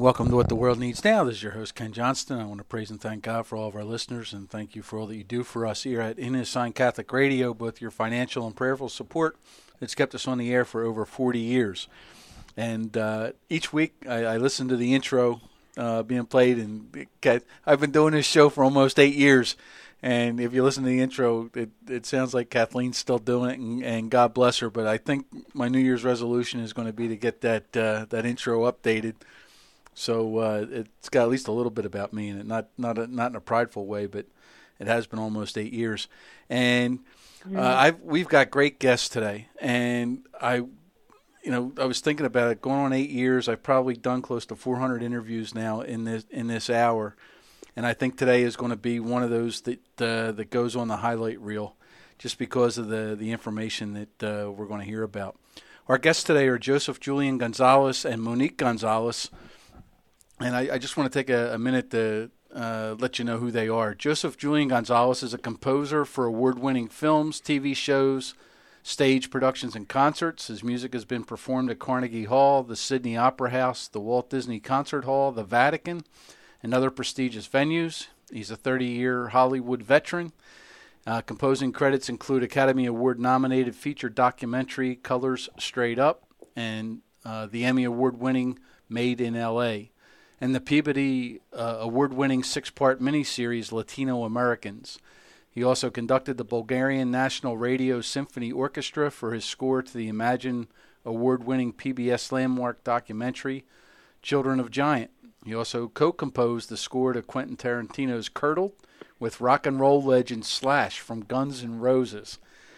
Welcome to What the World Needs Now. This is your host, Ken Johnston. I want to praise and thank God for all of our listeners, and thank you for all that you do for us here at In His Sign Catholic Radio, both your financial and prayerful support. It's kept us on the air for over 40 years. And each week I listen to the intro being played, and I've been doing this show for almost 8 years. And if you listen to the intro, it sounds like Kathleen's still doing it, and God bless her. But I think my New Year's resolution is going to be to get that intro updated. So it's got at least a little bit about me in it, not in a prideful way, but it has been almost 8 years. And we've got great guests today, and I was thinking about it. Going on 8 years, I've probably done close to 400 interviews now in this hour, and I think today is going to be one of those that goes on the highlight reel, just because of the information that we're going to hear about. Our guests today are Joseph Julian Gonzalez and Monique Gonzalez. And I just want to take a minute to let you know who they are. Joseph Julian Gonzalez is a composer for award-winning films, TV shows, stage productions, and concerts. His music has been performed at Carnegie Hall, the Sydney Opera House, the Walt Disney Concert Hall, the Vatican, and other prestigious venues. He's a 30-year Hollywood veteran. Composing credits include Academy Award-nominated feature documentary Colors Straight Up and the Emmy Award-winning Made in L.A., and the Peabody award-winning 6-part miniseries Latino Americans. He also conducted the Bulgarian National Radio Symphony Orchestra for his score to the Imagine award-winning PBS landmark documentary Children of Giant. He also co-composed the score to Quentin Tarantino's Curdled with rock and roll legend Slash from Guns N' Roses.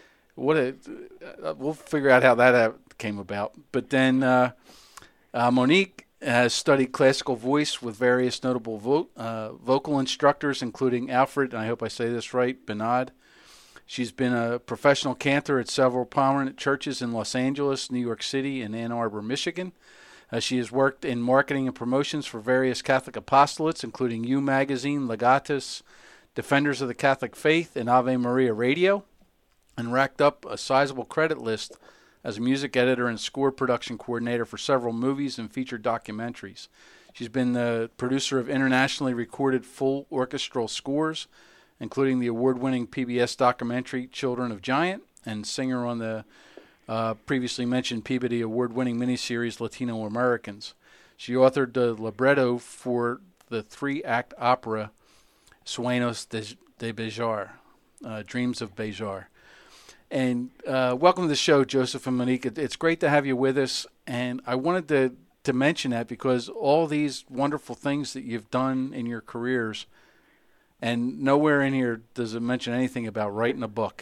We'll figure out how that came about. But then Monique has studied classical voice with various notable vocal instructors, including Alfred, and I hope I say this right, Benad. She's been a professional cantor at several prominent churches in Los Angeles, New York City, and Ann Arbor, Michigan. She has worked in marketing and promotions for various Catholic apostolates, including You Magazine, Legatus, Defenders of the Catholic Faith, and Ave Maria Radio, and racked up a sizable credit list as a music editor and score production coordinator for several movies and featured documentaries. She's been the producer of internationally recorded full orchestral scores, including the award-winning PBS documentary Children of Giant, and singer on the previously mentioned Peabody award-winning miniseries Latino Americans. She authored the libretto for the 3-act opera Sueños de Béjar, Dreams of Béjar. And welcome to the show, Joseph and Monique. It's great to have you with us. And I wanted to mention that because all these wonderful things that you've done in your careers, and nowhere in here does it mention anything about writing a book.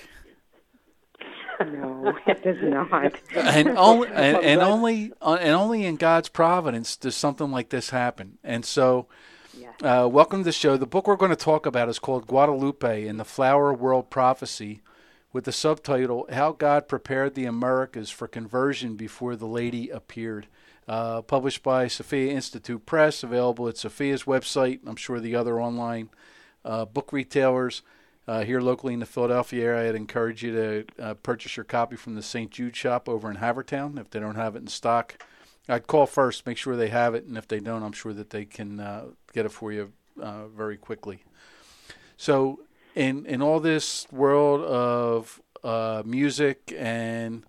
No, it does not. and only in God's providence does something like this happen. And so, welcome to the show. The book we're going to talk about is called Guadalupe and the Flower World Prophecy, with the subtitle, How God Prepared the Americas for Conversion Before the Lady Appeared. Published by Sophia Institute Press, available at Sophia's website, I'm sure the other online book retailers. Here locally in the Philadelphia area, I'd encourage you to purchase your copy from the St. Jude shop over in Havertown if they don't have it in stock. I'd call first, make sure they have it, and if they don't, I'm sure that they can get it for you very quickly. So in all this world of music and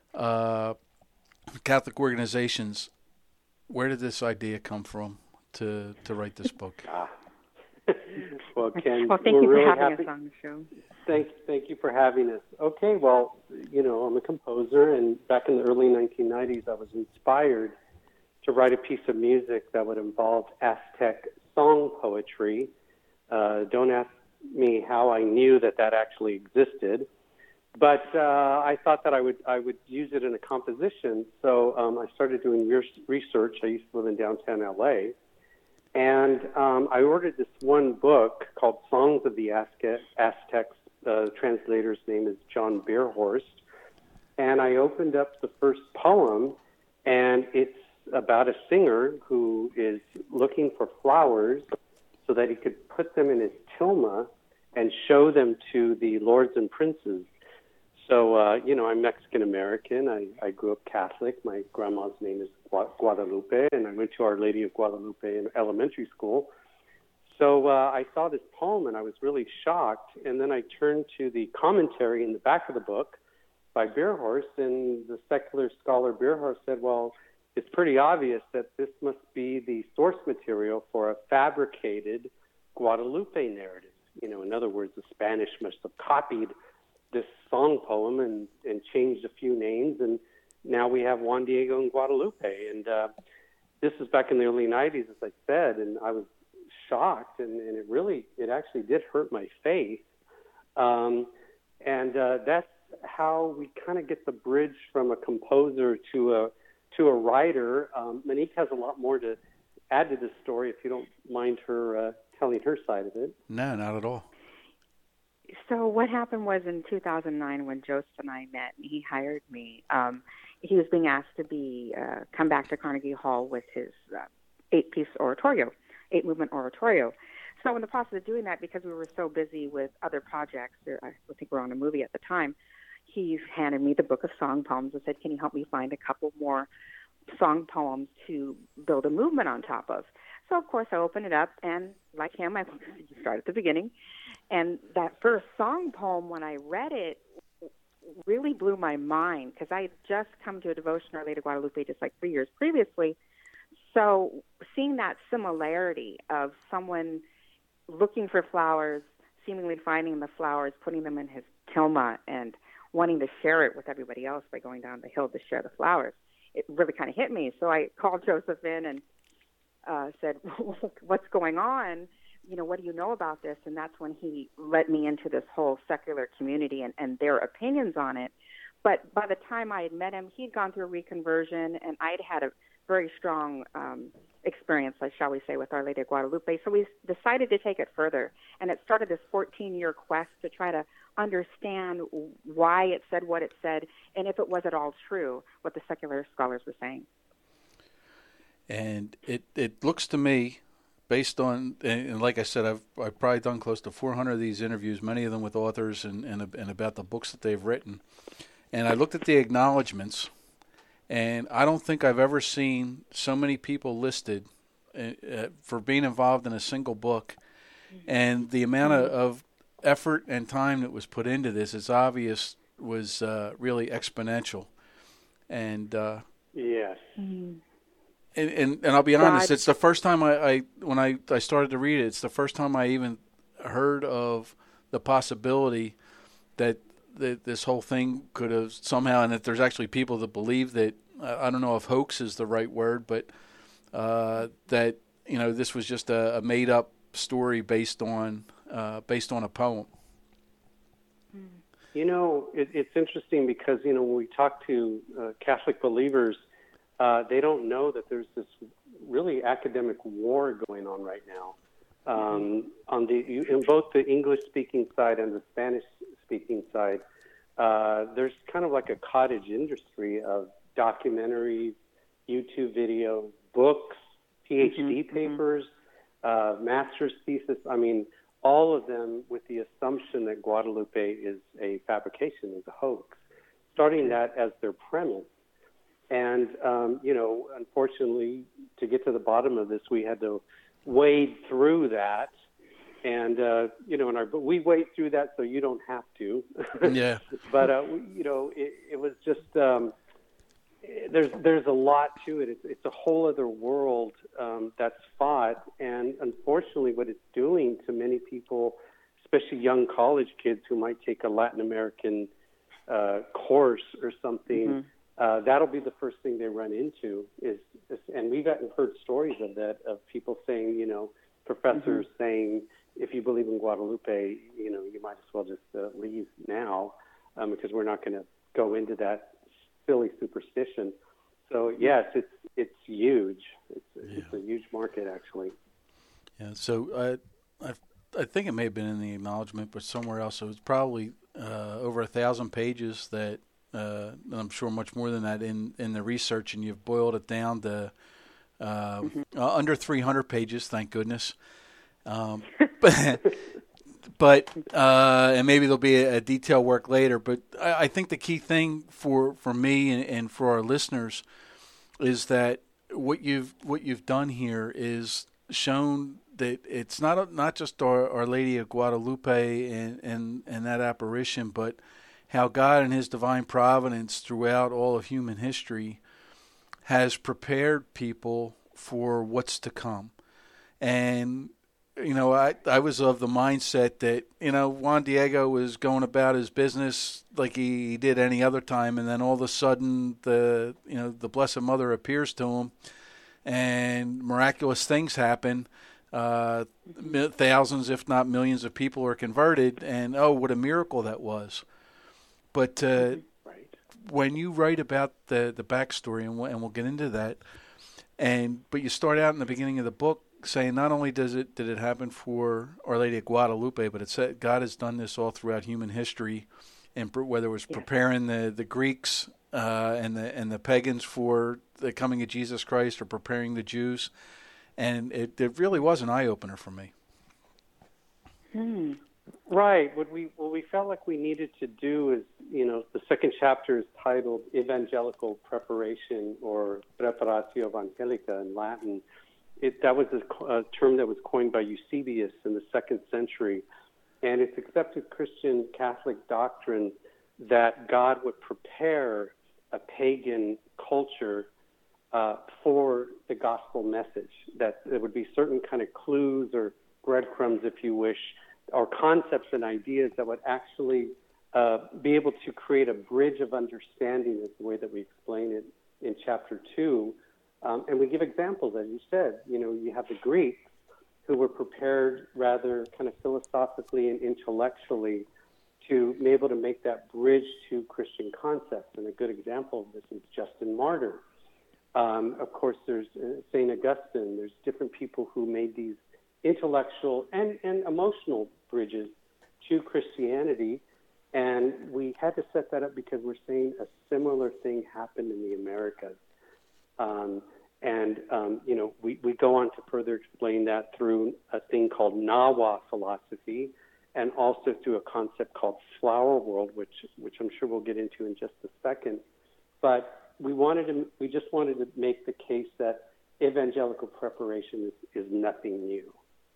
Catholic organizations, where did this idea come from to write this book? Well, Ken, thank you for really having happy. us on the show. Thank you for having us. Okay, well, I'm a composer, and back in the early 1990s, I was inspired to write a piece of music that would involve Aztec song poetry. Don't ask me how I knew that actually existed, but I thought that I would use it in a composition. So I started doing research. I used to live in downtown LA. And I ordered this one book called Songs of the Aztecs. The translator's name is John Beerhorst. And I opened up the first poem, and it's about a singer who is looking for flowers so that he could put them in his tilma and show them to the lords and princes. So, you know, I'm Mexican-American. I grew up Catholic. My grandma's name is Guadalupe, and I went to Our Lady of Guadalupe in elementary school. So I saw this poem, and I was really shocked. And then I turned to the commentary in the back of the book by Bierhorst, and the secular scholar Bierhorst said, well, it's pretty obvious that this must be the source material for a fabricated Guadalupe narrative. You know, in other words, the Spanish must have copied this song poem and changed a few names, and now we have Juan Diego and Guadalupe. And this was back in the early 90s, as I said, and I was shocked, and it actually did hurt my faith. And that's how we kind of get the bridge from a composer to a writer. Monique has a lot more to add to this story, if you don't mind her telling her side of it. No, not at all. So what happened was in 2009 when Joseph and I met, and he hired me. He was being asked to come back to Carnegie Hall with his 8-movement oratorio. So in the process of doing that, because we were so busy with other projects, I think we were on a movie at the time, he handed me the book of song poems and said, can you help me find a couple more song poems to build a movement on top of? So, of course, I opened it up, and like him, I started at the beginning. And that first song poem, when I read it, really blew my mind, because I had just come to a devotion to Our Lady of Guadalupe just like 3 years previously. So seeing that similarity of someone looking for flowers, seemingly finding the flowers, putting them in his tilma, and wanting to share it with everybody else by going down the hill to share the flowers, it really kind of hit me. So I called Joseph in and said, what's going on? You know, what do you know about this? And that's when he let me into this whole secular community and their opinions on it. But by the time I had met him, he'd gone through a reconversion, and I'd had a very strong experience, shall we say, with Our Lady of Guadalupe. So we decided to take it further, and it started this 14-year quest to try to understand why it said what it said, and if it was at all true, what the secular scholars were saying. And it looks to me, based on, and like I said, I've probably done close to 400 of these interviews, many of them with authors and about the books that they've written. And I looked at the acknowledgments, and I don't think I've ever seen so many people listed for being involved in a single book. And the amount of effort and time that was put into this, it's obvious, was really exponential. And yes. And I'll be honest, it's the first time when I started to read it, it's the first time I even heard of the possibility that this whole thing could have somehow, and that there's actually people that believe that, I don't know if hoax is the right word, but that, you know, this was just a made up story based on a poem. You know, it's interesting because, you know, when we talk to Catholic believers, they don't know that there's this really academic war going on right now. In both the English-speaking side and the Spanish-speaking side, there's kind of like a cottage industry of documentaries, YouTube videos, books, PhD papers, master's thesis. I mean, all of them with the assumption that Guadalupe is a fabrication, is a hoax, starting that as their premise. And, you know, unfortunately, to get to the bottom of this, we had to wade through that. And, you know, we wade through that so you don't have to. Yeah. But, you know, it was just, there's a lot to it. It's a whole other world that's fought. And unfortunately, what it's doing to many people, especially young college kids who might take a Latin American course or something, that'll be the first thing they run into and we've heard stories of that, of people saying, you know, professors saying, if you believe in Guadalupe, you know, you might as well just leave now because we're not going to go into that silly superstition. So yes, it's huge. It's a huge market, actually. Yeah. So I think it may have been in the acknowledgement, but somewhere else. So it's probably over 1,000 pages that. And I'm sure much more than that in the research, and you've boiled it down to under 300 pages, thank goodness. But But and maybe there'll be a detail work later. But I think the key thing for me and for our listeners is that what you've done here is shown that it's not just Our Lady of Guadalupe and that apparition, but how God in His divine providence throughout all of human history has prepared people for what's to come. And I was of the mindset that, Juan Diego was going about his business like he did any other time, and then all of a sudden the Blessed Mother appears to him, and miraculous things happen. Thousands, if not millions, of people are converted, and what a miracle that was. But when you write about the backstory, and we'll get into that, but you start out in the beginning of the book saying not only did it happen for Our Lady of Guadalupe, but it said God has done this all throughout human history, and whether it was preparing the Greeks and the pagans for the coming of Jesus Christ, or preparing the Jews, and it really was an eye opener for me. Right. What we felt like we needed to do is, the second chapter is titled Evangelical Preparation, or Preparatio Evangelica in Latin. That was a term that was coined by Eusebius in the 2nd century, and it's accepted Christian Catholic doctrine that God would prepare a pagan culture for the gospel message, that there would be certain kind of clues or breadcrumbs, if you wish, or concepts and ideas that would actually be able to create a bridge of understanding, is the way that we explain it in chapter 2. And we give examples, as you said. You have the Greeks, who were prepared rather kind of philosophically and intellectually to be able to make that bridge to Christian concepts. And a good example of this is Justin Martyr. Of course, there's St. Augustine. There's different people who made these intellectual and emotional bridges to Christianity. And we had to set that up because we're saying a similar thing happened in the Americas. We go on to further explain that through a thing called Nahua philosophy, and also through a concept called flower world, which I'm sure we'll get into in just a second. But we just wanted to make the case that evangelical preparation is nothing new.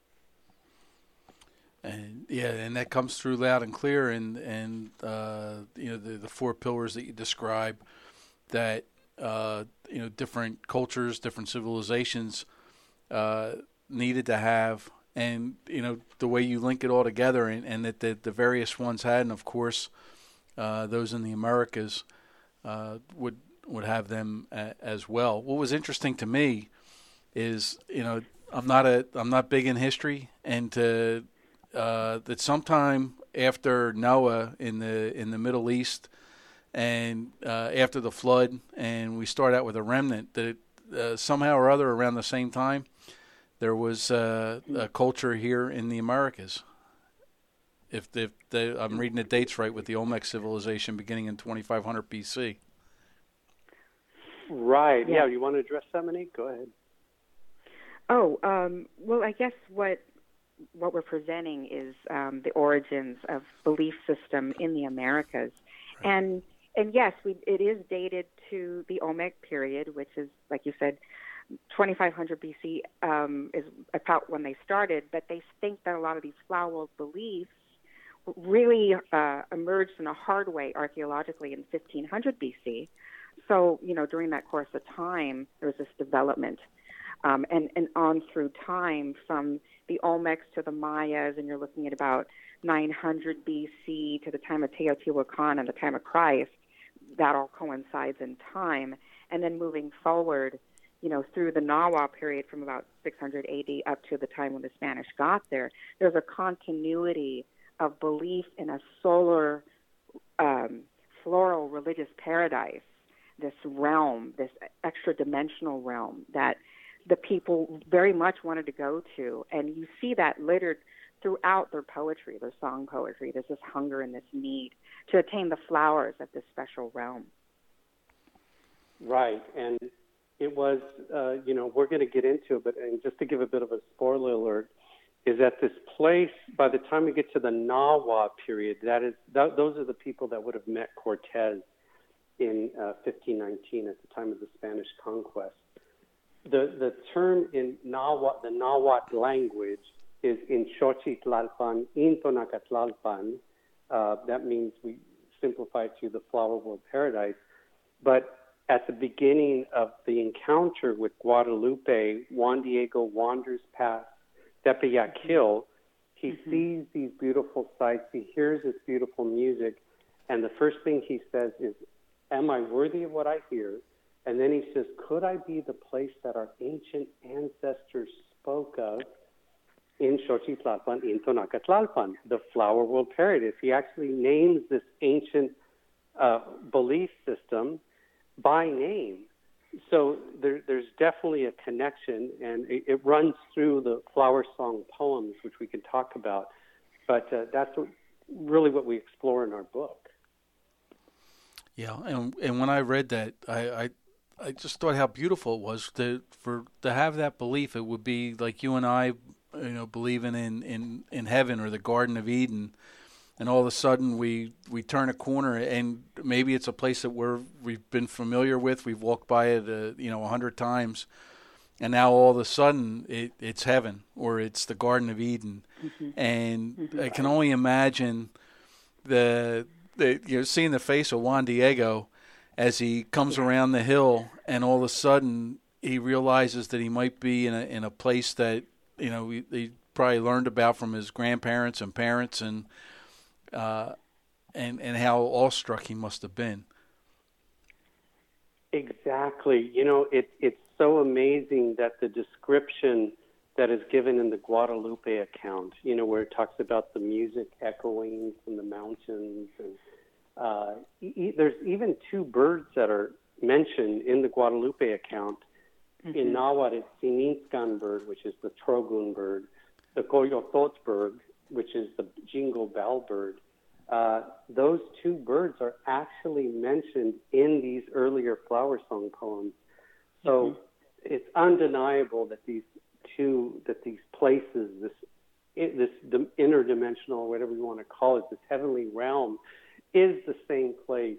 And that comes through loud and clear, and the 4 pillars that you describe, that different cultures, different civilizations needed to have, and the way you link it all together, and that the various ones had, and of course those in the Americas would have them as well. What was interesting to me is I'm not big in history, and that sometime after Noah in the Middle East, and after the flood, and we start out with a remnant, that somehow or other around the same time there was a culture here in the Americas. If I'm reading the dates right, with the Olmec civilization beginning in 2500 BC. Right. Yeah. You want to address that, Monique? Go ahead. Well, I guess what we're presenting is the origins of belief system in the Americas, right. And yes, it is dated to the Olmec period, which is, like you said, 2500 BC is about when they started. But they think that a lot of these flower world beliefs really emerged in a hard way archaeologically in 1500 BC. So, during that course of time, there was this development. And on through time, from the Olmecs to the Mayas, and you're looking at about 900 BC to the time of Teotihuacan and the time of Christ. That all coincides in time. And then moving forward, through the Nahua period from about 600 AD up to the time when the Spanish got there, there's a continuity of belief in a solar, floral religious paradise, this realm, this extra-dimensional realm that the people very much wanted to go to. And you see that littered throughout their poetry, their song poetry. There's this hunger and this need to attain the flowers of this special realm. Right. And it was, we're going to get into it, but just to give a bit of a spoiler alert, is that this place, by the time we get to the Nahua period, those are the people that would have met Cortez in 1519 at the time of the Spanish conquest. The term in Nahuatl, the Nahuatl language, is in Xochitlalpan, Intonacatlalpan. That means, we simplify it to the flower world paradise. But at the beginning of the encounter with Guadalupe, Juan Diego wanders past Tepeyac Hill. He sees these beautiful sights. He hears this beautiful music. And the first thing he says is, "Am I worthy of what I hear?" And then he says, "Could I be the place that our ancient ancestors spoke of in Xochitlalpan, in Tonacatlalpan, the flower world paradise?" He actually names this ancient belief system by name. So there's definitely a connection, and it runs through the flower song poems, which we can talk about. But that's really what we explore in our book. Yeah, and when I read that, I just thought how beautiful it was to have that belief. It would be like you and I, believing in heaven or the Garden of Eden, and all of a sudden we turn a corner, and maybe it's a place that we've been familiar with. We've walked by it, 100 times, and now all of a sudden it's heaven, or it's the Garden of Eden, and I can only imagine seeing the face of Juan Diego as he comes around the hill, and all of a sudden he realizes that he might be in a place that he probably learned about from his grandparents and parents, and how awestruck he must have been. Exactly. It's so amazing that the description that is given in the Guadalupe account, where it talks about the music echoing from the mountains, and there's even two birds that are mentioned in the Guadalupe account. In Nahuatl, it's Sinitzcan bird, which is the Trogun bird, the Coyotot bird, which is the Jingle Bell bird. Those two birds are actually mentioned in these earlier flower song poems. So it's undeniable that these places, this interdimensional, whatever you want to call it, this heavenly realm, is the same place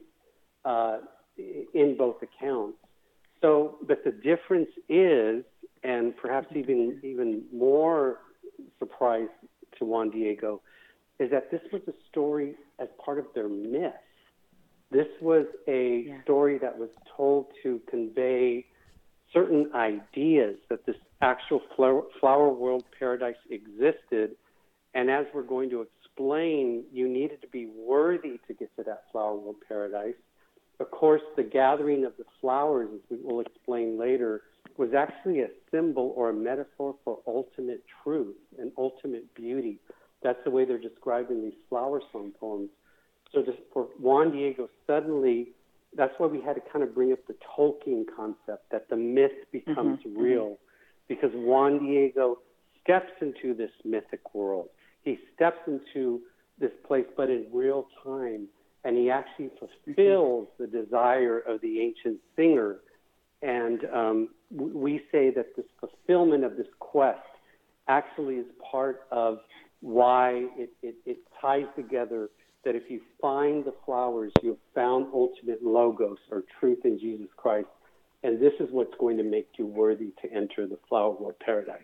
in both accounts. So, but the difference is, and perhaps even more surprise to Juan Diego, is that this was a story as part of their myth. This was a story that was told to convey certain ideas that this actual flower world paradise existed, and as we're going to explain, you needed to be worthy to get to that flower world paradise. Of course, the gathering of the flowers, as we will explain later, was actually a symbol or a metaphor for ultimate truth and ultimate beauty. That's the way they're described in these flower song poems. So just for Juan Diego, suddenly, that's why we had to kind of bring up the Tolkien concept, that the myth becomes real, because Juan Diego steps into this mythic world. He steps into this place, but in real time, and he actually fulfills the desire of the ancient singer. And we say that this fulfillment of this quest actually is part of why it ties together, that if you find the flowers, you've found ultimate logos, or truth in Jesus Christ, and this is what's going to make you worthy to enter the flower world paradise.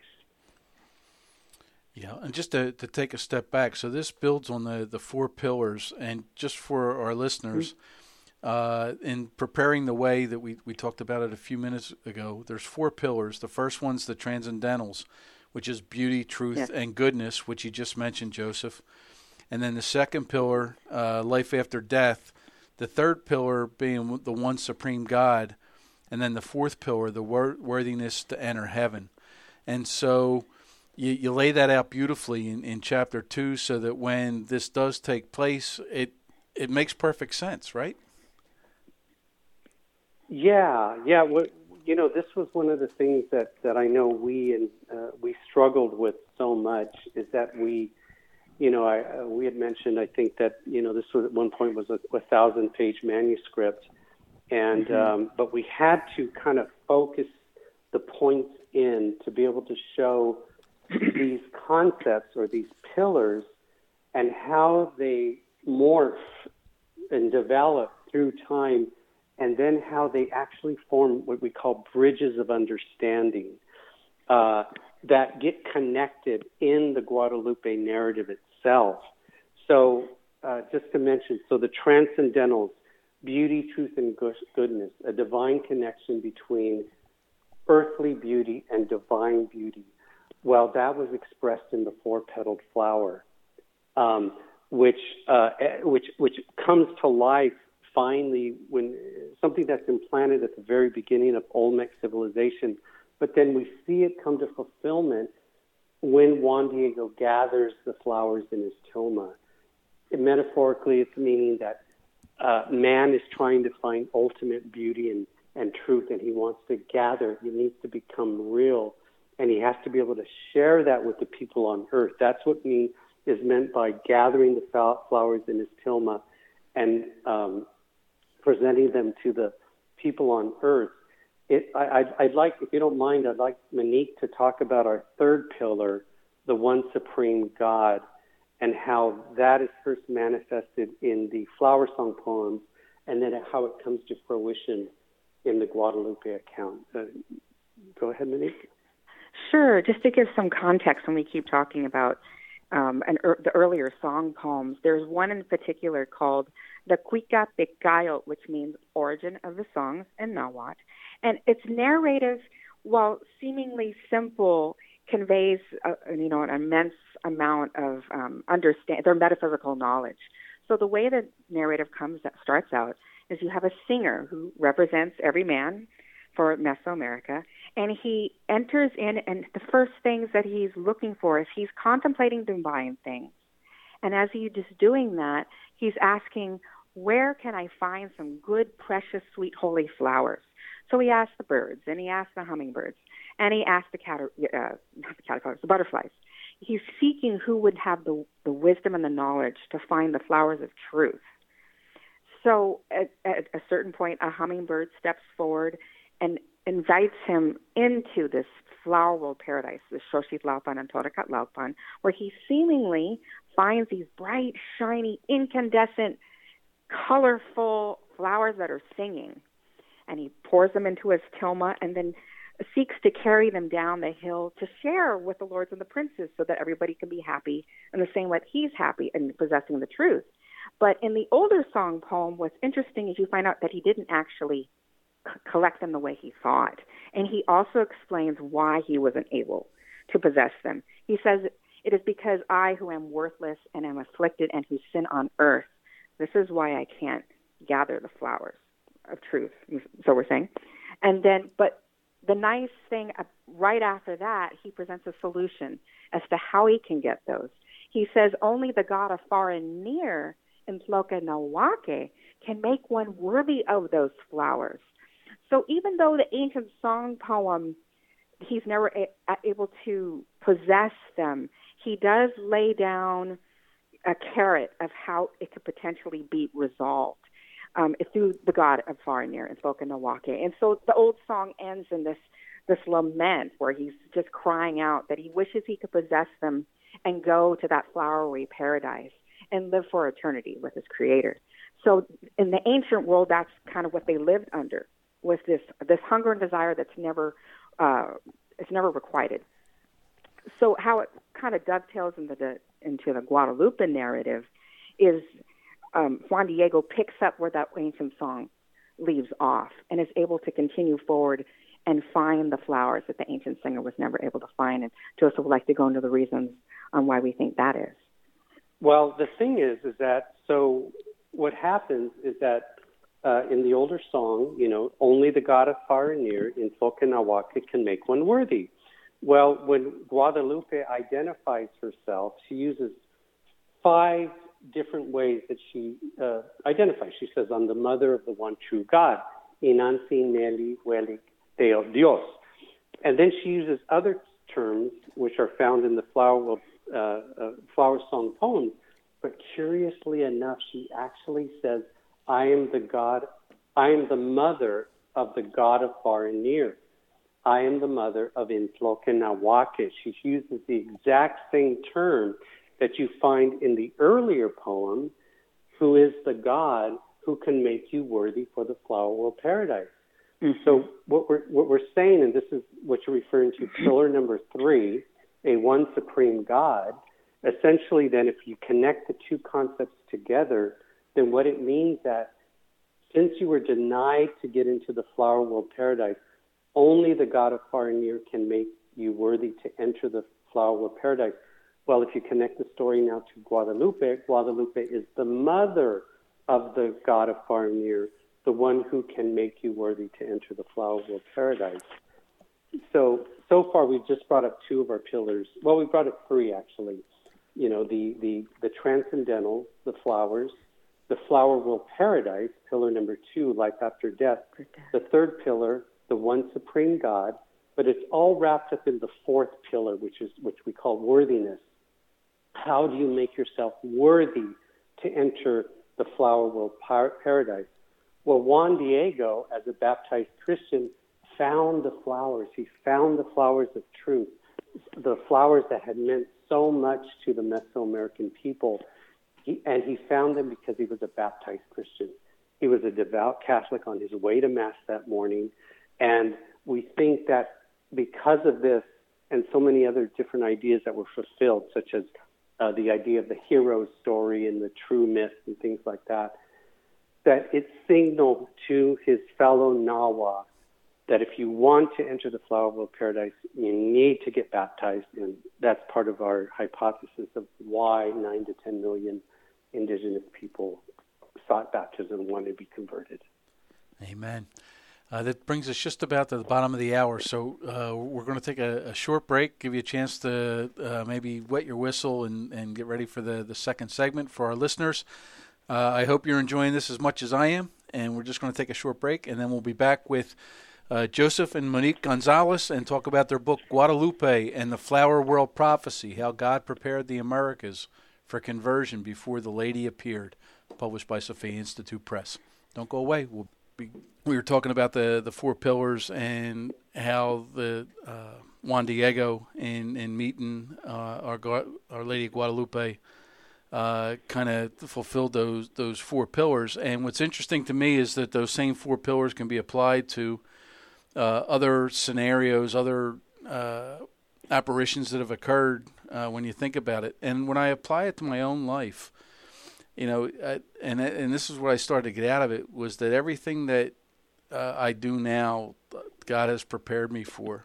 Yeah, and just to take a step back, so this builds on the four pillars, and just for our listeners, in preparing the way that we talked about it a few minutes ago, there's four pillars. The first one's the transcendentals, which is beauty, truth, and goodness, which you just mentioned, Joseph. And then the second pillar, life after death. The third pillar being the one supreme God. And then the fourth pillar, the worthiness to enter heaven. And so you lay that out beautifully in chapter 2, so that when this does take place, it makes perfect sense, right? Yeah. This was one of the things that I know we struggled with so much, is that we had mentioned, I think, that this was at one point was a 1,000-page manuscript, and but we had to kind of focus the points in to be able to show these concepts or these pillars and how they morph and develop through time, and then how they actually form what we call bridges of understanding that get connected in the Guadalupe narrative itself. So just to mention, so the transcendentals, beauty, truth, and goodness, a divine connection between earthly beauty and divine beauty. Well, that was expressed in the four-petaled flower, which comes to life finally when something that's implanted at the very beginning of Olmec civilization, but then we see it come to fulfillment when Juan Diego gathers the flowers in his tilma. And metaphorically, it's meaning that man is trying to find ultimate beauty and truth, and he wants to gather. He needs to become real, and he has to be able to share that with the people on earth. That's what is meant by gathering the flowers in his tilma and presenting them to the people on earth. I'd like, if you don't mind, I'd like Monique to talk about our third pillar, the one supreme God, and how that is first manifested in the flower song poems, and then how it comes to fruition in the Guadalupe account. Go ahead, Monique. Sure. Just to give some context when we keep talking about the earlier song poems, there's one in particular called the Cuica Pecayo, which means origin of the songs in Nahuatl. And its narrative, while seemingly simple, conveys an immense amount of their metaphysical knowledge. So the way the narrative starts out is you have a singer who represents every man for Mesoamerica, and he enters in, and the first things that he's looking for is he's contemplating divine things. And as he's just doing that, he's asking, where can I find some good, precious, sweet, holy flowers? So he asked the birds, and he asked the hummingbirds, and he asked the butterflies. He's seeking who would have the wisdom and the knowledge to find the flowers of truth. So at a certain point, a hummingbird steps forward and invites him into this flower world paradise, the Xochitlalpan and Totecatlalpan, where he seemingly finds these bright, shiny, incandescent, colorful flowers that are singing. And he pours them into his tilma and then seeks to carry them down the hill to share with the lords and the princes so that everybody can be happy in the same way he's happy in possessing the truth. But in the older song poem, what's interesting is you find out that he didn't actually collect them the way he thought. And he also explains why he wasn't able to possess them. He says, it is because I, who am worthless and am afflicted and who sin on earth, this is why I can't gather the flowers of truth, so we're saying. And then, but the nice thing, right after that, he presents a solution as to how he can get those. He says, only the God of far and near in Tloquenahuaque can make one worthy of those flowers. So even though the ancient song poem, he's never able to possess them, he does lay down a carrot of how it could potentially be resolved through the God of far and near in Tloquenahuaque. And so the old song ends in this lament where he's just crying out that he wishes he could possess them and go to that flowery paradise and live for eternity with his creator. So in the ancient world, that's kind of what they lived under, was this hunger and desire that's never requited. So how it kind of dovetails into the Guadalupe narrative is Juan Diego picks up where that ancient song leaves off and is able to continue forward and find the flowers that the ancient singer was never able to find. And Joseph would like to go into the reasons on why we think that is. Well, the thing is that, so what happens is that in the older song, only the God of far and near in Tloquenahuaque can make one worthy. Well, when Guadalupe identifies herself, she uses 5 different ways that she identifies. She says, I'm the mother of the one true God. Inansi Neli Huelic Deo Dios. And then she uses other terms which are found in the flower song poems. But curiously enough, she actually says, I am the mother of the God of far and near. I am the mother of Intlokinawakish. She uses the exact same term that you find in the earlier poem, who is the God who can make you worthy for the flower world paradise. Mm-hmm. So what we're saying, and this is what you're referring to, pillar number 3, a one supreme God, essentially then if you connect the two concepts together, then what it means that since you were denied to get into the flower world paradise, only the God of far and near can make you worthy to enter the flower world paradise. Well, if you connect the story now to Guadalupe, Guadalupe is the mother of the God of far and near, the one who can make you worthy to enter the flower world paradise. So far we've just brought up 2 of our pillars. Well, we brought up 3 actually. You know, the transcendental, the flowers, the flower world paradise, pillar number 2, life after death. The 3rd pillar, the one supreme God, but it's all wrapped up in the 4th pillar, which we call worthiness. How do you make yourself worthy to enter the flower world paradise? Well, Juan Diego, as a baptized Christian, found the flowers. He found the flowers of truth, the flowers that had meant so much to the Mesoamerican people. And he found them because he was a baptized Christian. He was a devout Catholic on his way to Mass that morning. And we think that because of this and so many other different ideas that were fulfilled, such as the idea of the hero story and the true myth and things like that, that it signaled to his fellow Nawa that if you want to enter the flower world paradise, you need to get baptized. And that's part of our hypothesis of why 9 to 10 million indigenous people sought baptism and wanted to be converted. Amen. That brings us just about to the bottom of the hour. So we're going to take a short break, give you a chance to maybe wet your whistle and get ready for the second segment for our listeners. I hope you're enjoying this as much as I am, and we're just going to take a short break, and then we'll be back with Joseph and Monique Gonzalez and talk about their book, Guadalupe and the Flower World Prophecy, How God Prepared the Americas for Conversion Before the Lady Appeared, published by Sophia Institute Press. Don't go away. We were talking about the 4 pillars and how the Juan Diego in meeting our Lady of Guadalupe kind of fulfilled those 4 pillars. And what's interesting to me is that those same 4 pillars can be applied to other scenarios, other apparitions that have occurred when you think about it. And when I apply it to my own life, you know, and this is what I started to get out of it, was that everything that I do now, God has prepared me for.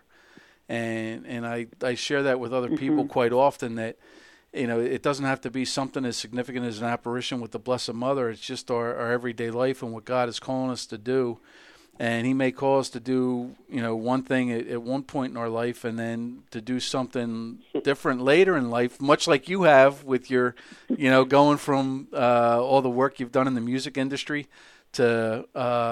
And I share that with other people quite often, that, you know, it doesn't have to be something as significant as an apparition with the Blessed Mother. It's just our everyday life and what God is calling us to do. And he may call us to do, you know, one thing at one point in our life and then to do something different later in life, much like you have with your, you know, going from all the work you've done in the music industry to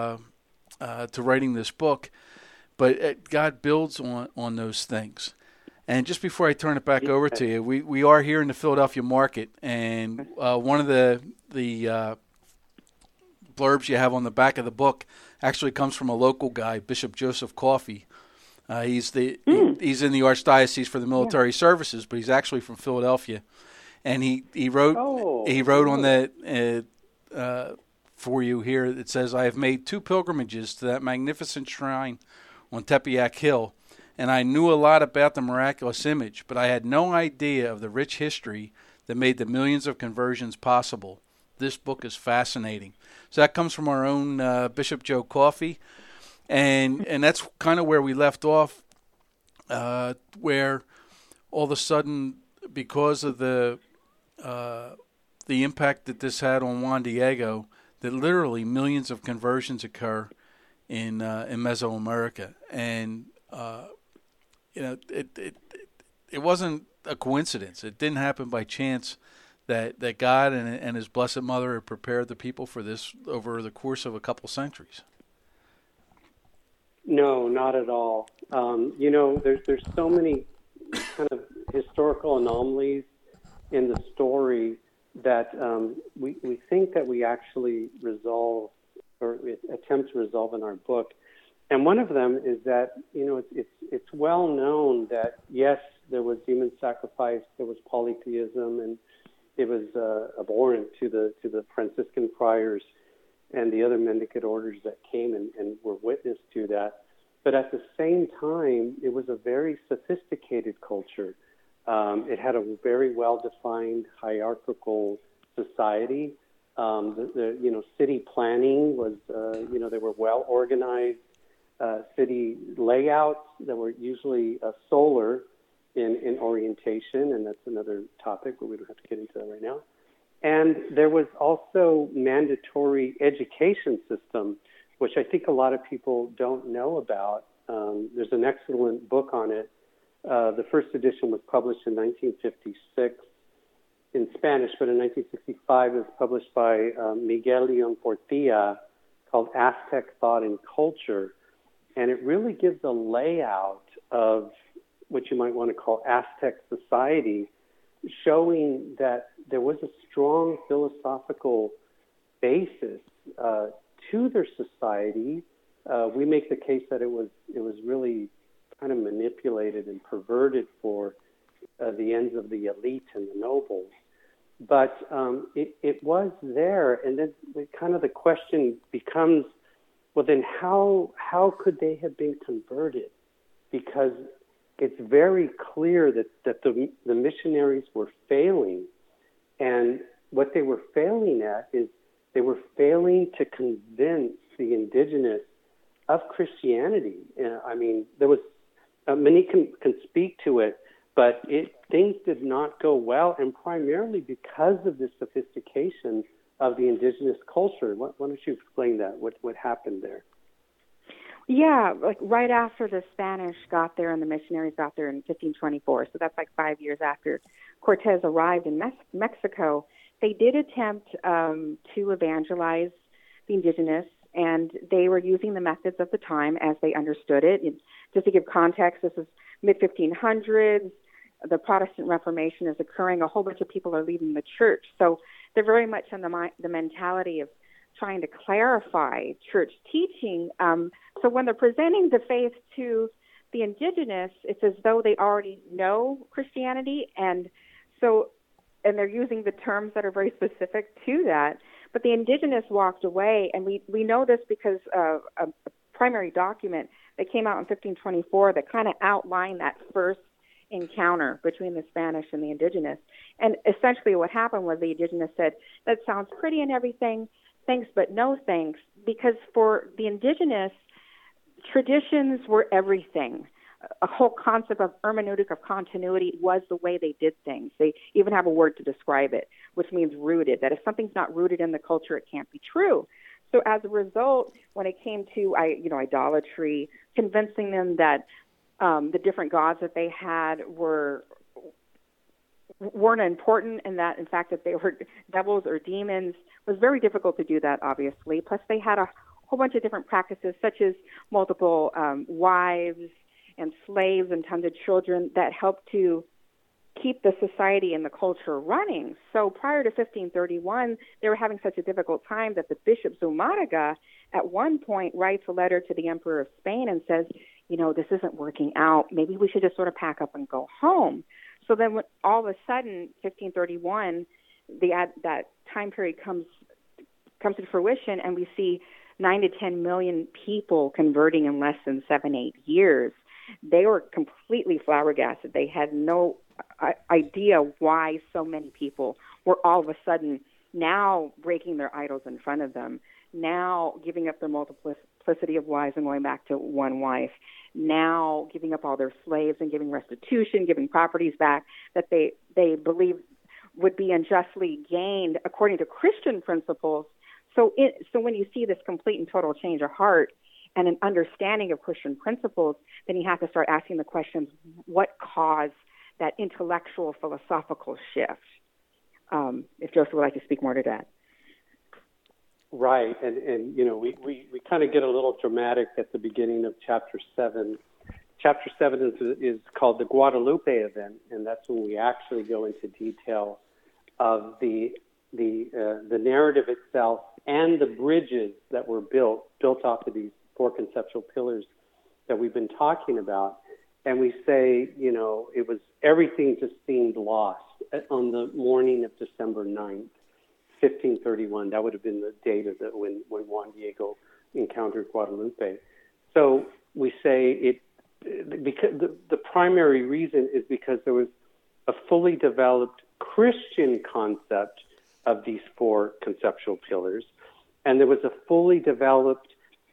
writing this book. But God builds on those things. And just before I turn it back over to you, we are here in the Philadelphia market, and one of the blurbs you have on the back of the book actually comes from a local guy, Bishop Joseph Coffey. He's in the Archdiocese for the Military Services, but he's actually from Philadelphia, and he wrote on that for you here. It says, "I have made 2 pilgrimages to that magnificent shrine on Tepeyac Hill, and I knew a lot about the miraculous image, but I had no idea of the rich history that made the millions of conversions possible. This book is fascinating." So that comes from our own Bishop Joe Coffey, and that's kind of where we left off, where all of a sudden, because of the impact that this had on Juan Diego, that literally millions of conversions occur in Mesoamerica, and you know, it wasn't a coincidence. It didn't happen by chance that God and His Blessed Mother had prepared the people for this over the course of a couple centuries. No, not at all. You know, there's so many kind of historical anomalies in the story that we think that we actually resolve or attempt to resolve in our book. And one of them is that, it's well known that, yes, there was human sacrifice, there was polytheism, and it was abhorrent to the Franciscan friars and the other mendicant orders that came and were witness to that. But at the same time, it was a very sophisticated culture. It had a very well-defined hierarchical society. The city planning was, they were well-organized. City layouts that were usually solar in orientation, and that's another topic, but we don't have to get into that right now. And there was also mandatory education system, which I think a lot of people don't know about. There's an excellent book on it. The first edition was published in 1956 in Spanish, but in 1965 it was published by Miguel León Portilla, called Aztec Thought and Culture. And it really gives a layout of what you might want to call Aztec society, showing that there was a strong philosophical basis to their society. We make the case that it was really kind of manipulated and perverted for the ends of the elite and the nobles. But it was there, and then kind of the question becomes, well, then how could they have been converted? Because it's very clear that the missionaries were failing. And what they were failing at is they were failing to convince the indigenous of Christianity. I mean, there was, many can speak to it, but things did not go well, and primarily because of the sophistication of the indigenous culture. Why don't you explain that? What happened there? Yeah, like right after the Spanish got there and the missionaries got there in 1524, so that's like 5 years after Cortez arrived in Mexico, they did attempt to evangelize the indigenous, and they were using the methods of the time as they understood it. And just to give context, this is mid-1500s. The Protestant Reformation is occurring. A whole bunch of people are leaving the church. So they're very much in the mentality of trying to clarify church teaching. So when they're presenting the faith to the indigenous, it's as though they already know Christianity, and they're using the terms that are very specific to that. But the indigenous walked away, and we know this because of a primary document that came out in 1524 that kind of outlined that first encounter between the Spanish and the indigenous. And essentially what happened was the indigenous said, that sounds pretty and everything, thanks but no thanks, because for the indigenous, traditions were everything. A whole concept of hermeneutic of continuity was the way they did things. They even have a word to describe it, which means rooted, that if something's not rooted in the culture, it can't be true. So as a result, when it came to idolatry, convincing them that the different gods that they had weren't important, and that, in fact, that they were devils or demons, was very difficult to do that, obviously. Plus, they had a whole bunch of different practices, such as multiple wives and slaves and tons of children that helped to keep the society and the culture running. So prior to 1531, they were having such a difficult time that the Bishop Zumarraga at one point writes a letter to the Emperor of Spain and says, this isn't working out. Maybe we should just sort of pack up and go home. So then when all of a sudden, 1531, that time period comes to fruition, and we see 9 to 10 million people converting in less than 7-8 years. They were completely flabbergasted. They had no idea why so many people were all of a sudden now breaking their idols in front of them, now giving up their multiplicity of wives and going back to one wife, now giving up all their slaves and giving restitution, giving properties back that they believe would be unjustly gained according to Christian principles. So when you see this complete and total change of heart and an understanding of Christian principles, then you have to start asking the questions, what caused that intellectual, philosophical shift? If Joseph would like to speak more to that. Right, and we kind of get a little dramatic at the beginning of Chapter 7. Chapter 7 is called the Guadalupe event, and that's when we actually go into detail of the narrative itself and the bridges that were built off of these four conceptual pillars that we've been talking about. And we say, it was, everything just seemed lost on the morning of December 9th, 1531. That would have been the date of when Juan Diego encountered Guadalupe. So we say because the primary reason is because there was a fully developed Christian concept of these four conceptual pillars, and there was a fully developed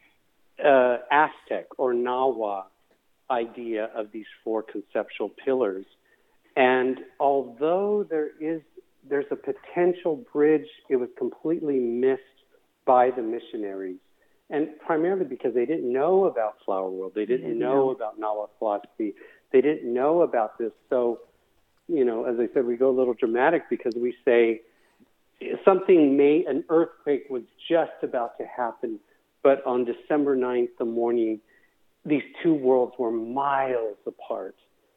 Aztec or Nahua idea of these four conceptual pillars. And although there's a potential bridge, it was completely missed by the missionaries. And primarily because they didn't know about Flower World. They didn't know about Nahua philosophy. They didn't know about this. So, as I said, we go a little dramatic because we say an earthquake was just about to happen. But on December 9th, the morning, these two worlds were miles apart.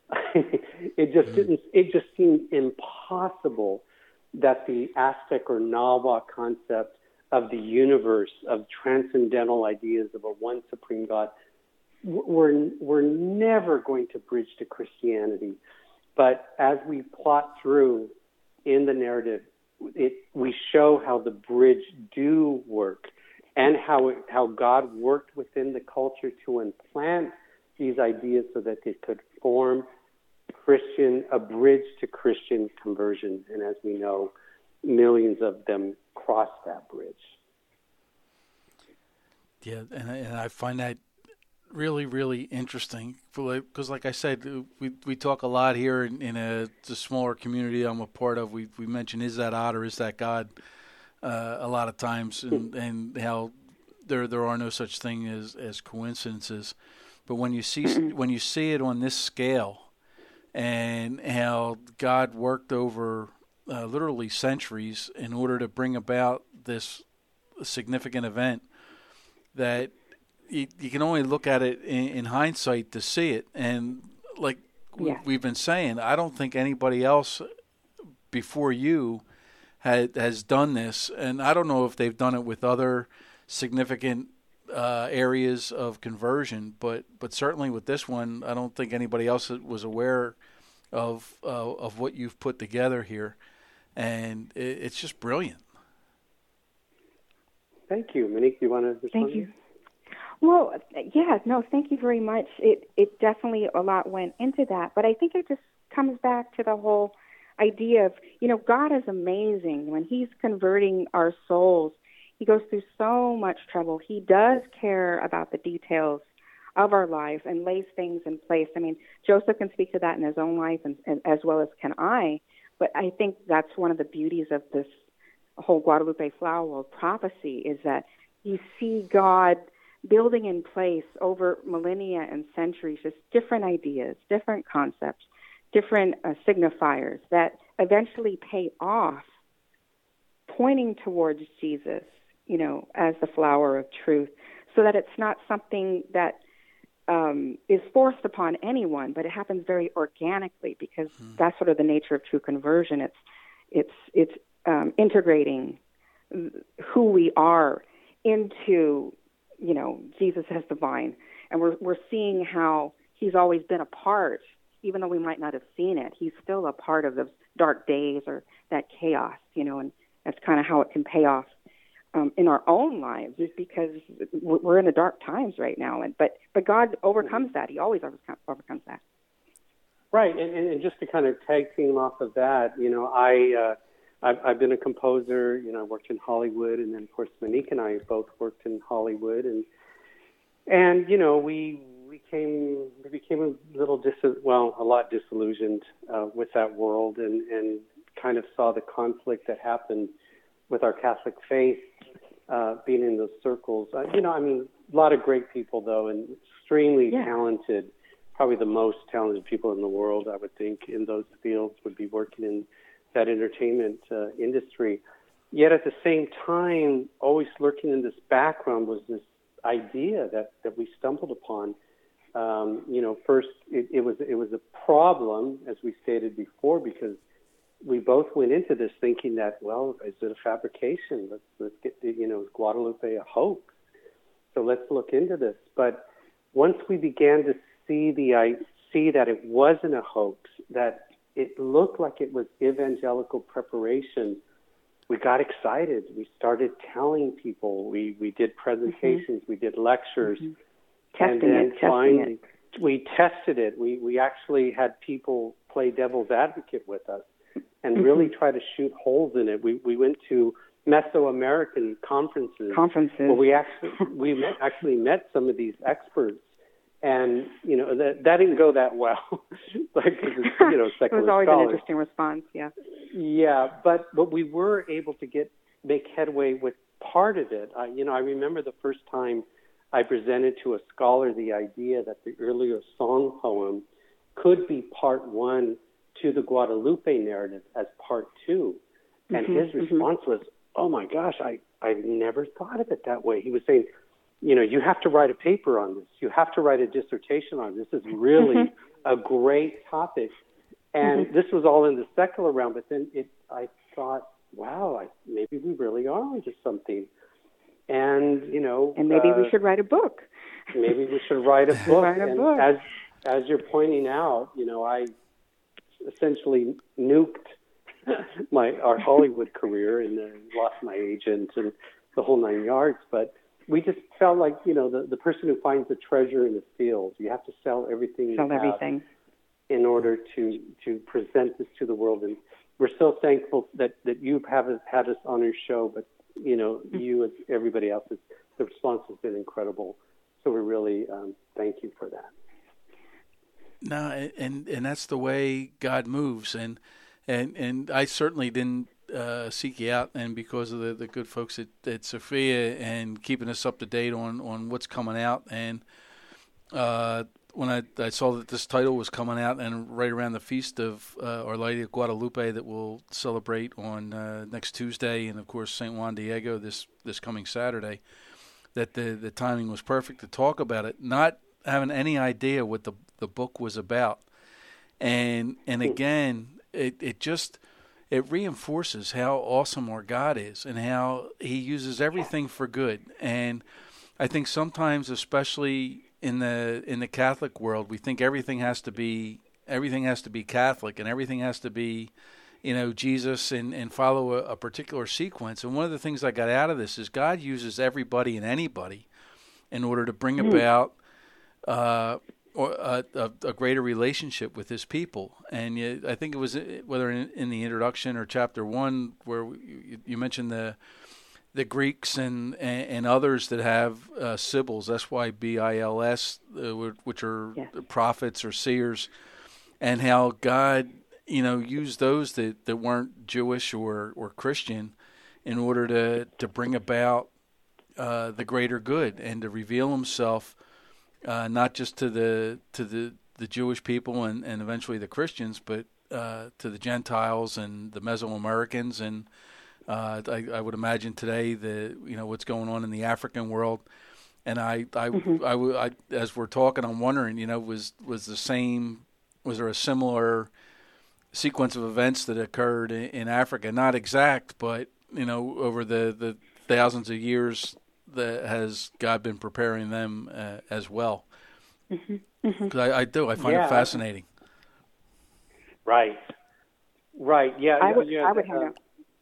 It just seemed impossible that the Aztec or Nahua concept of the universe, of transcendental ideas of a one supreme God, were never going to bridge to Christianity. But as we plot through in the narrative, we show how the bridge do work, and how God worked within the culture to implant these ideas so that they could form a bridge to Christian conversion. And as we know, millions of them crossed that bridge. Yeah, and I find that really, really interesting because, like I said, we talk a lot here in a smaller community I'm a part of. We mention, is that odd or is that God? A lot of times, and how there are no such thing as coincidences. But when you see it on this scale, and how God worked over literally centuries in order to bring about this significant event, that you can only look at it in hindsight to see it. And like we've been saying, I don't think anybody else before you has done this, and I don't know if they've done it with other significant areas of conversion, but certainly with this one, I don't think anybody else was aware of what you've put together here, and it's just brilliant. Thank you. Monique, do you want to respond? Thank you. Well, thank you very much. It definitely, a lot went into that, but I think it just comes back to the whole idea of, God is amazing. When he's converting our souls, he goes through so much trouble. He does care about the details of our life and lays things in place. I mean, Joseph can speak to that in his own life, and as well as can I. But I think that's one of the beauties of this whole Guadalupe Flower World prophecy, is that you see God building in place over millennia and centuries just different ideas, different concepts, different signifiers that eventually pay off, pointing towards Jesus, as the flower of truth, so that it's not something that is forced upon anyone, but it happens very organically, because that's sort of the nature of true conversion. It's integrating who we are into, Jesus as the vine, and we're seeing how he's always been a part, even though we might not have seen it. He's still a part of those dark days or that chaos, and that's kind of how it can pay off in our own lives, is because we're in the dark times right now. But God overcomes that. He always overcomes that. Right, and just to kind of tag team off of that, I've been a composer. I worked in Hollywood, and then of course Monique and I both worked in Hollywood, and we became a lot disillusioned with that world, and kind of saw the conflict that happened with our Catholic faith, being in those circles. A lot of great people though, and extremely talented. Probably the most talented people in the world, I would think, in those fields would be working in that entertainment industry. Yet at the same time, always lurking in this background was this idea that we stumbled upon. First it was a problem, as we stated before, because we both went into this thinking that, well, is it a fabrication? Let's get is Guadalupe a hoax? so let's look into this. But once we began to see that it wasn't a hoax, that it looked like it was evangelical preparation, we got excited. We started telling people. We did presentations. We did lectures. Testing it. We tested it. We actually had people play devil's advocate with us and really try to shoot holes in it. We went to Mesoamerican conferences. Where we actually met some of these experts. And, that didn't go that well. Like, secular it was always scholars. An interesting response, yeah. Yeah, but we were able to make headway with part of it. I remember the first time I presented to a scholar the idea that the earlier song poem could be part one to the Guadalupe narrative as part two. And his response was, oh my gosh, I never thought of it that way. He was saying, you have to write a paper on this. You have to write a dissertation on this. This is really a great topic. And this was all in the secular realm, but then I thought, wow, maybe we really are onto something. And, And maybe we should write a book. Maybe we should write a book. As you're pointing out, I essentially nuked our Hollywood career and lost my agent and the whole 9 yards. But we just felt like, the person who finds a treasure in the field, you have to sell everything. In order to present this to the world. And we're so thankful that you have had us on your show, but, you and everybody else, the response has been incredible. So we really thank you for that. No, and that's the way God moves. And I certainly didn't seek you out, and because of the good folks at Sophia and keeping us up to date on what's coming out. And when I saw that this title was coming out and right around the feast of Our Lady of Guadalupe that we'll celebrate on next Tuesday, and of course St. Juan Diego this coming Saturday, that the timing was perfect to talk about it, not having any idea what the book was about. And again, it reinforces how awesome our God is and how he uses everything for good. And I think sometimes, especially in the Catholic world, we think everything has to be Catholic and everything has to be, Jesus and follow a particular sequence. And one of the things I got out of this is God uses everybody and anybody in order to bring about a greater relationship with his people. And I think it was whether in the introduction or chapter 1 where you mentioned the Greeks and others that have sibyls, S-Y-B-I-L-S, which are prophets or seers, and how God, used those that weren't Jewish or Christian in order to bring about the greater good and to reveal himself not just to the Jewish people and eventually the Christians, but to the Gentiles and the Mesoamericans and I would imagine today what's going on in the African world, and I as we're talking, I'm wondering, was there a similar sequence of events that occurred in Africa? Not exact, but over the thousands of years that has God been preparing them as well. Because I find it fascinating. Right. Yeah. I would have.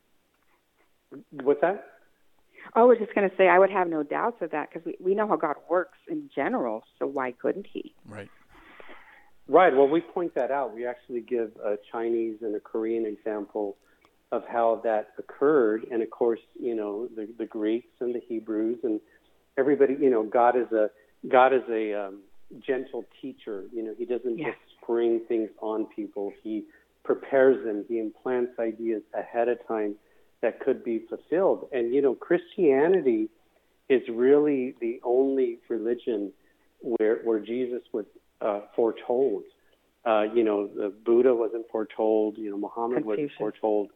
What's that? I was just going to say I would have no doubts of that because we know how God works in general, so why couldn't he? Right. Well, we point that out. We actually give a Chinese and a Korean example of how that occurred. And, of course, the Greeks and the Hebrews and everybody, God is a gentle teacher. He doesn't just spring things on people. He prepares them. He implants ideas ahead of time that could be fulfilled. And, Christianity is really the only religion where Jesus was foretold. The Buddha wasn't foretold. Muhammad wasn't foretold.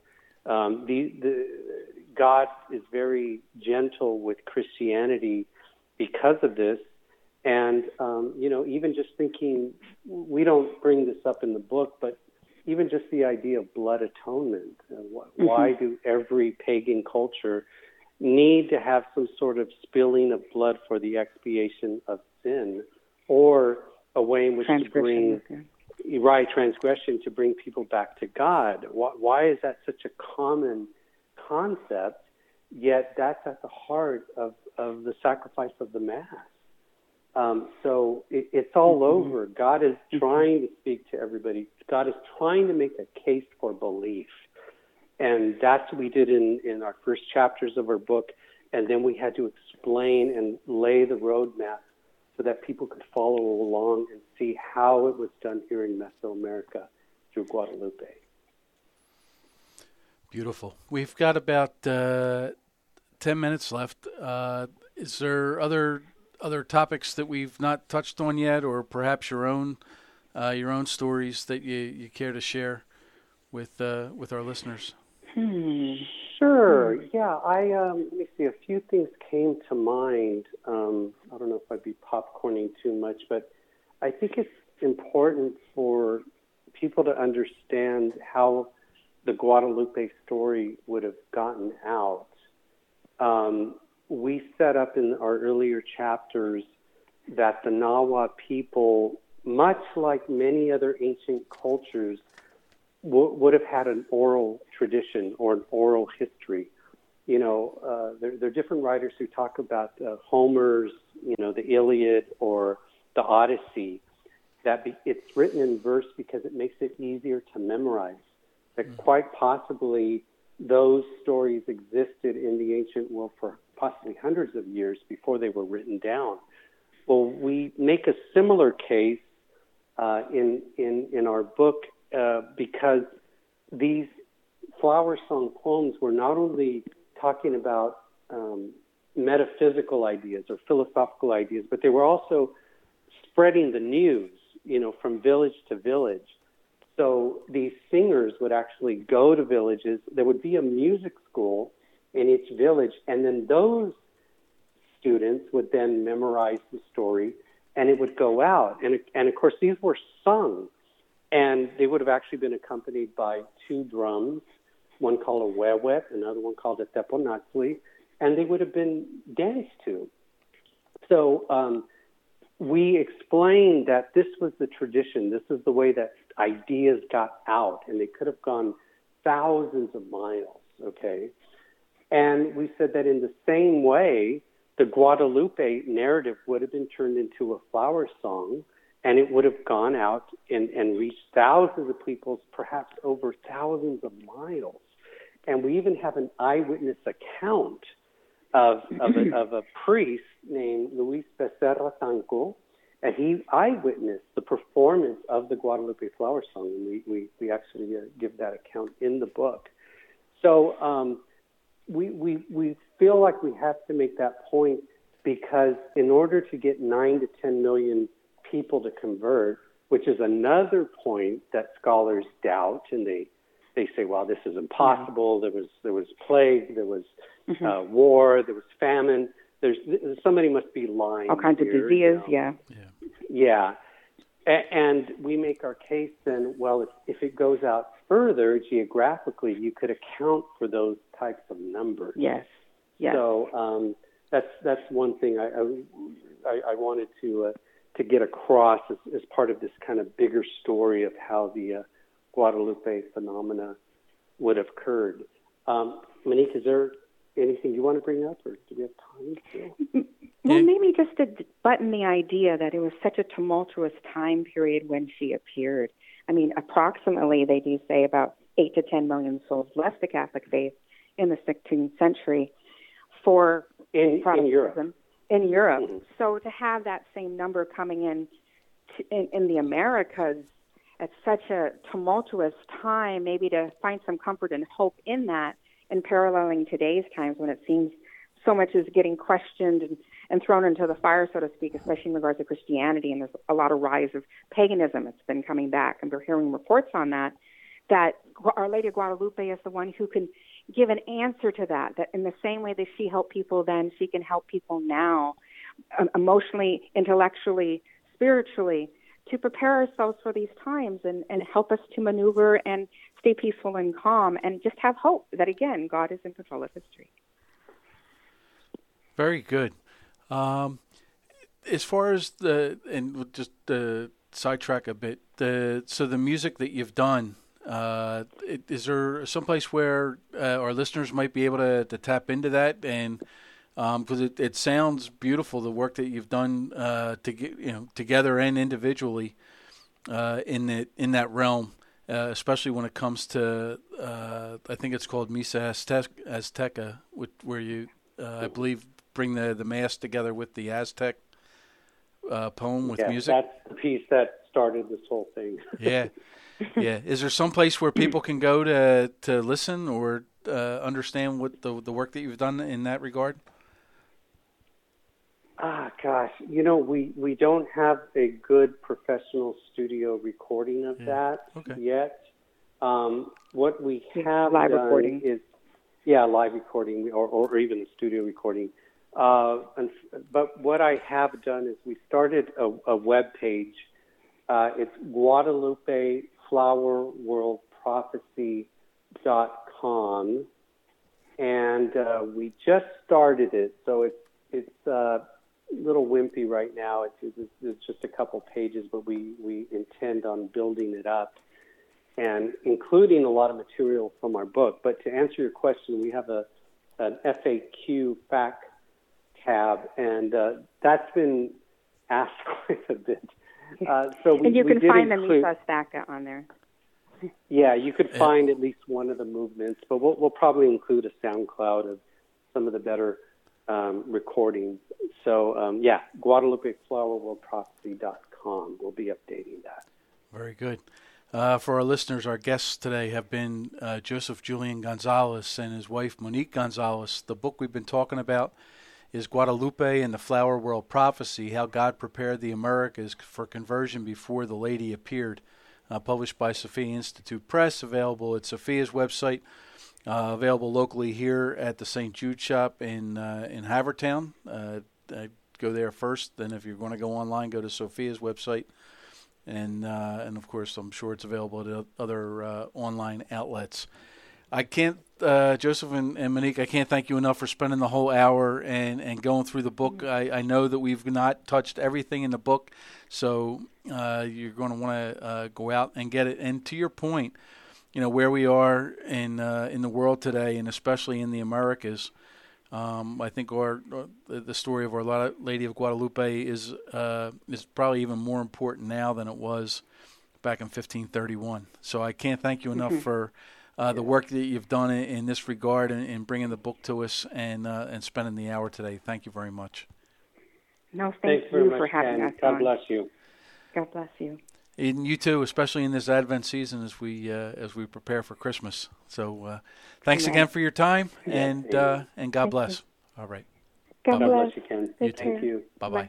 God is very gentle with Christianity because of this. And, even just thinking, we don't bring this up in the book, but even just the idea of blood atonement. Why do every pagan culture need to have some sort of spilling of blood for the expiation of sin, or a way in which to bring transgression to bring people back to God. Why is that such a common concept? Yet that's at the heart of the sacrifice of the Mass. So it's all over. God is trying to speak to everybody. God is trying to make a case for belief. And that's what we did in our first chapters of our book. And then we had to explain and lay the roadmap so that people could follow along and see how it was done here in Mesoamerica through Guadalupe. Beautiful. We've got about 10 minutes left. Is there other topics that we've not touched on yet, or perhaps your own stories that you care to share with our listeners? Sure. Yeah. Let me see. A few things came to mind. I don't know if I'd be popcorning too much, but I think it's important for people to understand how the Guadalupe story would have gotten out. We set up in our earlier chapters that the Nahua people, much like many other ancient cultures, would have had an oral tradition or an oral history. There are different writers who talk about Homer's, the Iliad or the Odyssey, that it's written in verse because it makes it easier to memorize. That quite possibly those stories existed in the ancient world for possibly hundreds of years before they were written down. Well, we make a similar case in our book because these flower song poems were not only talking about metaphysical ideas or philosophical ideas, but they were also spreading the news, from village to village. So these singers would actually go to villages. There would be a music school in each village, and then those students would then memorize the story, and it would go out. And of course, these were sung, and they would have actually been accompanied by two drums, one called a huehuet, another one called a teponatzli, and they would have been danced to. So we explained that this was the tradition. This is the way that ideas got out, and they could have gone thousands of miles, okay? And we said that in the same way, the Guadalupe narrative would have been turned into a flower song, and it would have gone out and reached thousands of people, perhaps over thousands of miles. And we even have an eyewitness account of a priest named Luis Becerra Tanco, and he eyewitnessed the performance of the Guadalupe flower song, and we actually give that account in the book. So we feel like we have to make that point because in order to get 9 to 10 million people to convert, which is another point that scholars doubt, and they say, well, this is impossible. There was plague, there was war, there was famine. Somebody must be lying. All kinds of diseases, Yeah. And we make our case then, well, if it goes out further geographically, you could account for those types of numbers. Yes. So that's one thing I wanted to get across as part of this kind of bigger story of how the Guadalupe phenomena would have occurred. Monique, is there anything you want to bring up, or do we have time still? Well, maybe just to button the idea that it was such a tumultuous time period when she appeared. I mean, approximately, they do say about 8 to 10 million souls left the Catholic faith in the 16th century for in Europe. In Europe. Mm-hmm. So to have that same number coming in the Americas at such a tumultuous time, maybe to find some comfort and hope in that, and paralleling today's times when it seems so much is getting questioned and thrown into the fire, so to speak, especially in regards to Christianity, and there's a lot of rise of paganism that's been coming back, and we're hearing reports on that Our Lady of Guadalupe is the one who can give an answer to that in the same way that she helped people then, she can help people now, emotionally, intellectually, spiritually, to prepare ourselves for these times and help us to maneuver and stay peaceful and calm and just have hope that, again, God is in control of history. Very good. As far as just sidetrack a bit, so the music that you've done, is there someplace where our listeners might be able to tap into that? And because it sounds beautiful, the work that you've done together and individually in that realm, especially when it comes to I think it's called Misa Azteca, where you I believe bring the mass together with the Aztec poem with music. That's the piece that started this whole thing. Yeah. Is there some place where people can go to listen or understand what the work that you've done in that regard? Gosh, we don't have a good professional studio recording of that yet. What we have live done recording is, live recording or even a studio recording. But what I have done is we started a web page. It's GuadalupeFlowerWorldProphecy.com, and we just started it, so it's a little wimpy right now. It's just a couple pages, but we intend on building it up and including a lot of material from our book. But to answer your question, we have an FAQ fact tab, and that's been asked quite a bit. And you can find the Misa Azteca on there. Yeah, you could find at least one of the movements, but we'll probably include a SoundCloud of some of the better recordings. So, GuadalupeFlowerWorldProphecy.com. We'll be updating that. Very good. For our listeners, our guests today have been Joseph Julian Gonzalez and his wife Monique Gonzalez. The book we've been talking about is Guadalupe and the Flower World Prophecy, How God Prepared the Americas for Conversion Before the Lady Appeared, published by Sophia Institute Press, available at Sophia's website, available locally here at the St. Jude shop in Havertown. Go there first, then if you're going to go online, go to Sophia's website. And of course, I'm sure it's available at other online outlets. I can't, Joseph and Monique, I can't thank you enough for spending the whole hour and going through the book. I know that we've not touched everything in the book, so you're going to want to go out and get it. And to your point, where we are in the world today, and especially in the Americas, I think the story of Our Lady of Guadalupe is probably even more important now than it was back in 1531. So I can't thank you enough for the work that you've done in this regard and bringing the book to us and spending the hour today. Thank you very much. No, thanks you for having us on. God bless you. God bless you. And you too, especially in this Advent season as we prepare for Christmas. So thanks again for your time, and God bless. All right. God bless you, Ken. Thank you. Bye-bye.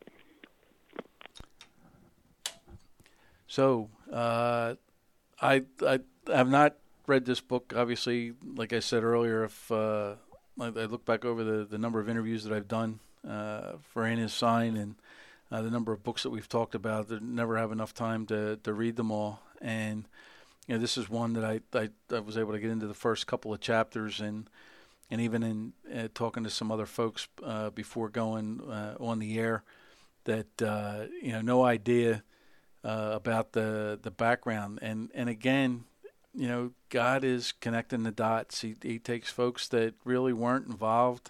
So I have not read this book. Obviously, like I said earlier, if I look back over the number of interviews that I've done for In His Sign and the number of books that we've talked about, I never have enough time to read them all. And this is one that I was able to get into the first couple of chapters, and even in talking to some other folks before going on the air, that no idea about the background. And again, God is connecting the dots. He takes folks that really weren't involved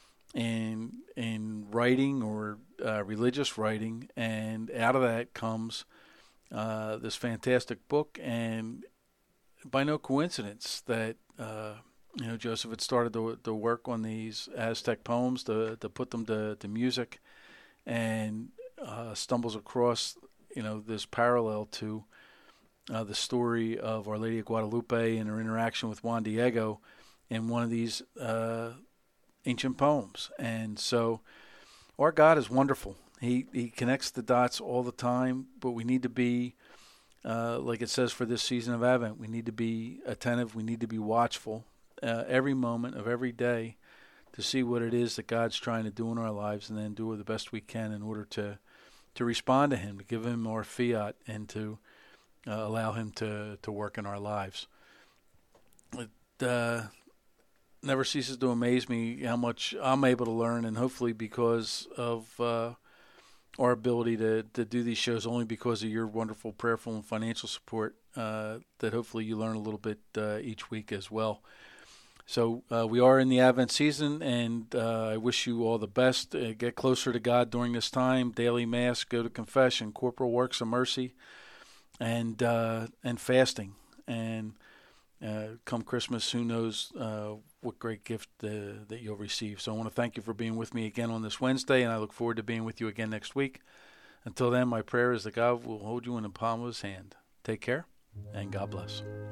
in writing or religious writing, and out of that comes this fantastic book. And by no coincidence that Joseph had started to work on these Aztec poems to put them to music, and stumbles across this parallel to the story of Our Lady of Guadalupe and her interaction with Juan Diego in one of these ancient poems. And so our God is wonderful. He connects the dots all the time, but we need to be, like it says for this season of Advent, we need to be attentive, we need to be watchful every moment of every day to see what it is that God's trying to do in our lives, and then do the best we can in order to respond to Him, to give Him our fiat, and to allow Him to work in our lives. never ceases to amaze me how much I'm able to learn, and hopefully because of our ability to do these shows, only because of your wonderful prayerful and financial support, that hopefully you learn a little bit each week as well. So we are in the Advent season, and I wish you all the best. Get closer to God during this time. Daily Mass, go to confession, corporal works of mercy, and fasting. And come Christmas, who knows what great gift that you'll receive. So I want to thank you for being with me again on this Wednesday, and I look forward to being with you again next week. Until then, my prayer is that God will hold you in the palm of his hand. Take care, and God bless.